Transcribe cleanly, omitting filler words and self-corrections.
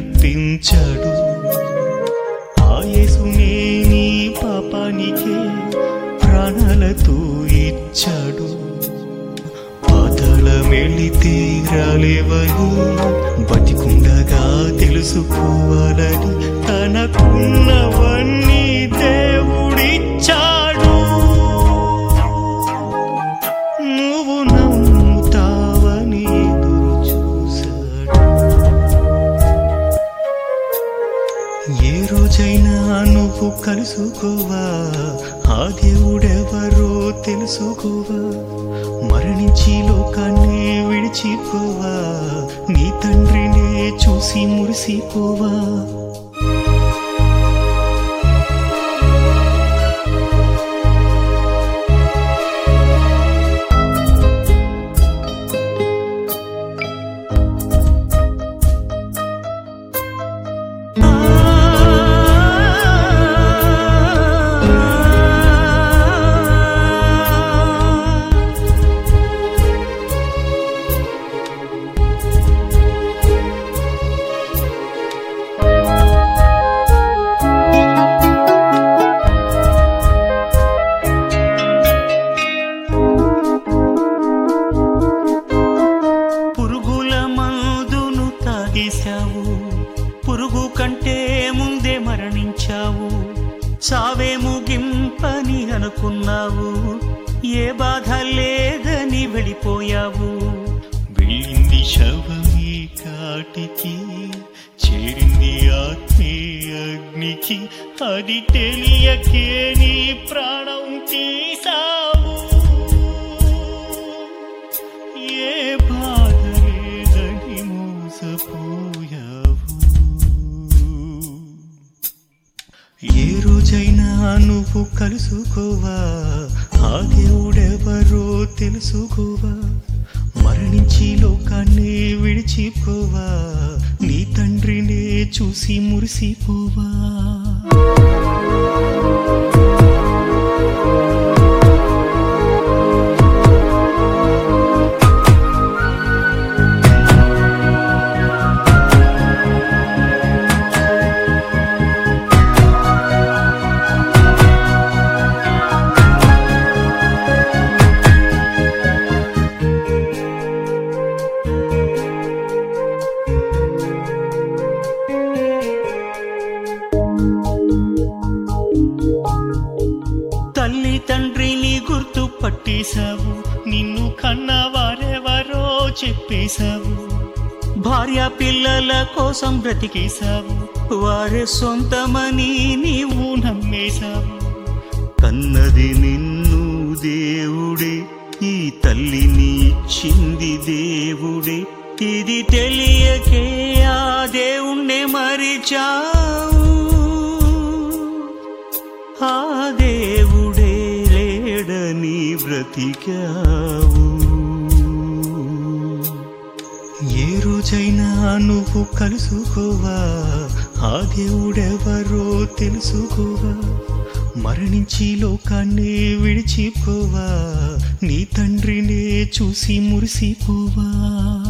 నేర్పించాడు. ఆ యేసునే నీ పాపానికే ప్రాణాలతో ఇచ్చాడు. పాతాళమెళితే రాలేవని బతికుండగా తెలుసుకోవాలని తనకున్నవన్నీ దేవుడిచ్చాడు. నువ్వు నమ్ముతావని ఎదురు చూశాడు. ఏ రోజైనా నువ్వు కలుసుకోవా, ఆ దేవుడెవరో తెలుసుకోవా. మరణించి లోకాన్ని విడిచిపోవా, నీ తండ్రినే చూసి మురిసిపోవా. పురుగు కంటే ముందే మరణించావు. సావే ముగింపని అనుకున్నావు, ఏ బాధ లేదని వెళ్ళిపోయావు. వెళ్ళింది శవమీ కాటికి, చేరింది ఆత్మే అగ్నికి. అది తెలియకే నీ ప్రాణం తీసావు. ఏ బాధ లేదని మోసపోయావు. ఏ రోజైనా నువ్వు కలుసుకోవా, ఆ దేవుడెవరో తెలుసుకోవా. మరణించి లోకాన్ని విడిచిపోవా, నీ తండ్రినే చూసి మురిసిపోవా. తల్లి తండ్రిని గుర్తు పట్టేశావు, నిన్ను కన్నవారెవరో చెప్పేశావు. భార్య పిల్లల కోసం బ్రతికేశావు, వారే సొంతమని నీవు నమ్మేశావు. కన్నది నిన్ను దేవుడే, ఈ తల్లిని ఇచ్చింది దేవుడే. ఇది తెలియకే ఆ దేవుణ్ణే మరిచావు. ఆ దేవుడే లేడని బ్రతికావు. ఏ రోజైనా నువ్వు కలుసుకోవా, ఆ దేవుడెవరో తెలుసుకోవా. మరణించి లోకాన్ని విడిచిపోవా, నీ తండ్రినే చూసి మురిసిపోవా.